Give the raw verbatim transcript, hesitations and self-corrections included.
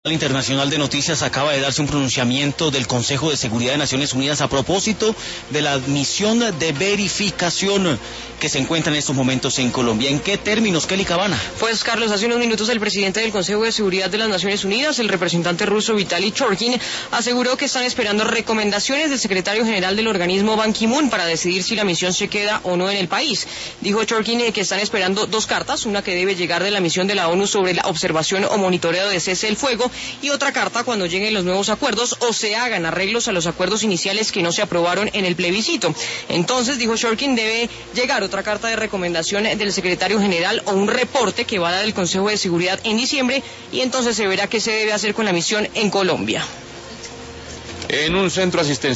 El Internacional de Noticias acaba de darse un pronunciamiento del Consejo de Seguridad de Naciones Unidas a propósito de la misión de verificación que se encuentra en estos momentos en Colombia. ¿En qué términos, Kelly Cabana? Pues, Carlos, hace unos minutos el presidente del Consejo de Seguridad de las Naciones Unidas, el representante ruso Vitaly Churkin, aseguró que están esperando recomendaciones del secretario general del organismo Ban Ki-moon para decidir si la misión se queda o no en el país. Dijo Churkin que están esperando dos cartas, una que debe llegar de la misión de la ONU sobre la observación o monitoreo de cese del fuego, y otra carta cuando lleguen los nuevos acuerdos o se hagan arreglos a los acuerdos iniciales que no se aprobaron en el plebiscito. Entonces, dijo Churkin, debe llegar otra carta de recomendación del secretario general o un reporte que va a dar el Consejo de Seguridad en diciembre, y entonces se verá qué se debe hacer con la misión en Colombia. En un centro asistencial